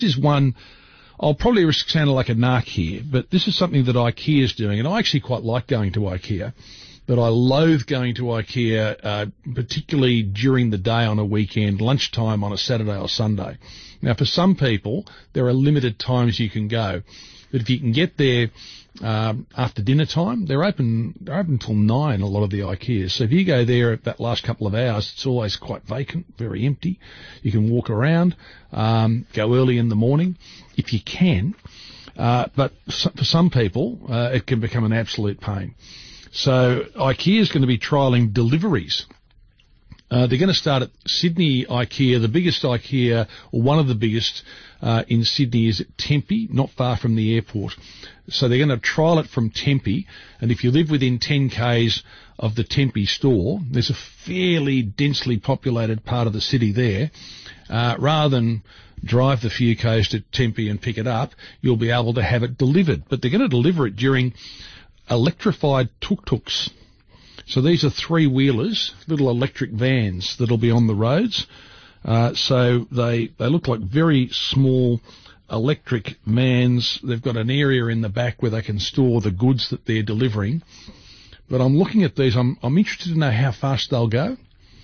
is one, I'll probably risk sounding like a narc here, but this is something that IKEA is doing, and I actually quite like going to IKEA, but I loathe going to IKEA, particularly during the day on a weekend, lunchtime on a Saturday or Sunday. Now, for some people, there are limited times you can go, but if you can get there after dinner time, they're open till 9, a lot of the IKEAs. So if you go there at that last couple of hours, it's always quite vacant, very empty. You can walk around, go early in the morning if you can. But for some people, it can become an absolute pain. So IKEA is going to be trialling deliveries. They're going to start at Sydney IKEA. The biggest IKEA, or one of the biggest in Sydney, is at Tempe, not far from the airport. So they're going to trial it from Tempe, and if you live within 10 k's of the Tempe store, there's a fairly densely populated part of the city there. Rather than drive the few k's to Tempe and pick it up, you'll be able to have it delivered. But they're going to deliver it during electrified tuk-tuks. So these are three-wheelers, little electric vans that'll be on the roads. So they look like very small electric vans. They've got an area in the back where they can store the goods that they're delivering. But I'm looking at these. I'm interested to know how fast they'll go.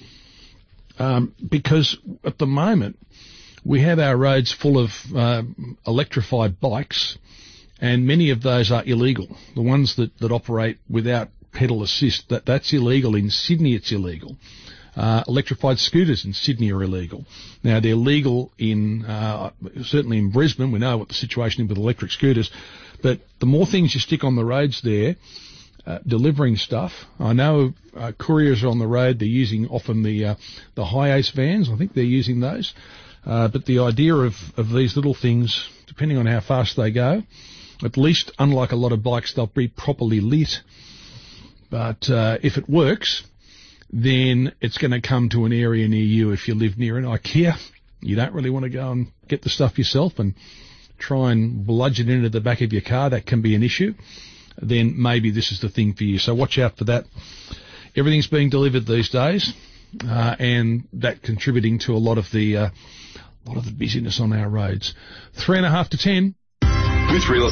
Because at the moment, we have our roads full of electrified bikes, and many of those are illegal. The ones that operate without pedal assist, that's illegal. In Sydney, it's illegal. Electrified scooters in Sydney are illegal. Now, they're legal in certainly in Brisbane. We know what the situation is with electric scooters. But the more things you stick on the roads there, delivering stuff. I know couriers are on the road. They're using often the high-ace vans. I think they're using those. But the idea of these little things, depending on how fast they go, at least, unlike a lot of bikes, they'll be properly lit. But if it works, then it's going to come to an area near you. If you live near an IKEA, you don't really want to go and get the stuff yourself and try and bludgeon it into the back of your car. That can be an issue. Then maybe this is the thing for you. So watch out for that. Everything's being delivered these days, and that contributing to a lot of the busyness on our roads. 9:30 to 10. With real